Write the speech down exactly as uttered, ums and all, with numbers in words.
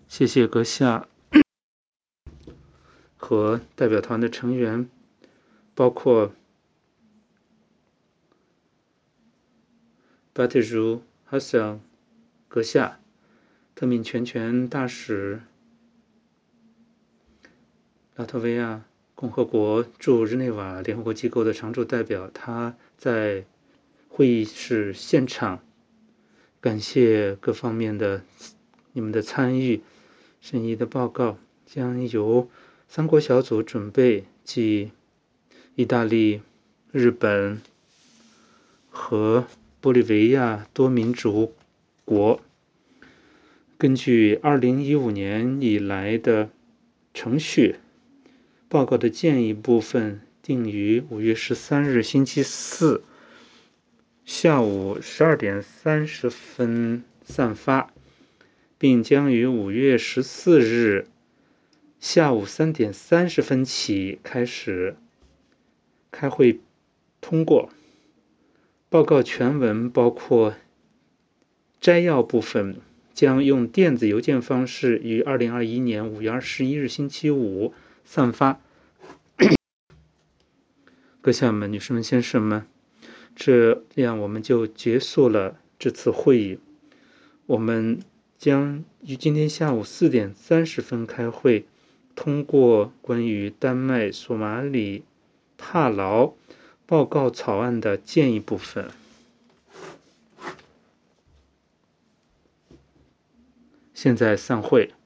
谢谢阁下和代表团的成员，包括巴特茹哈桑阁下、特命全权大使、拉脱维亚共和国驻日内瓦联合国机构的常驻代表，他在会议室现场。感谢各方面的你们的参与。审议的报告将由三国小组准备，即意大利、日本和玻利维亚多民族国。根据二零一五年以来的程序，报告的建议部分定于五月十三日星期四下午十二点三十分散发，并将于五月十四日下午三点三十分起开始开会通过。报告全文包括摘要部分，将用电子邮件方式于二零二一年五月二十一日星期五散发。阁下们、女士们、先生们，这样我们就结束了这次会议。我们将于今天下午四点三十分开会，通过关于丹麦、索马里、帕劳报告草案的建议部分。现在散会。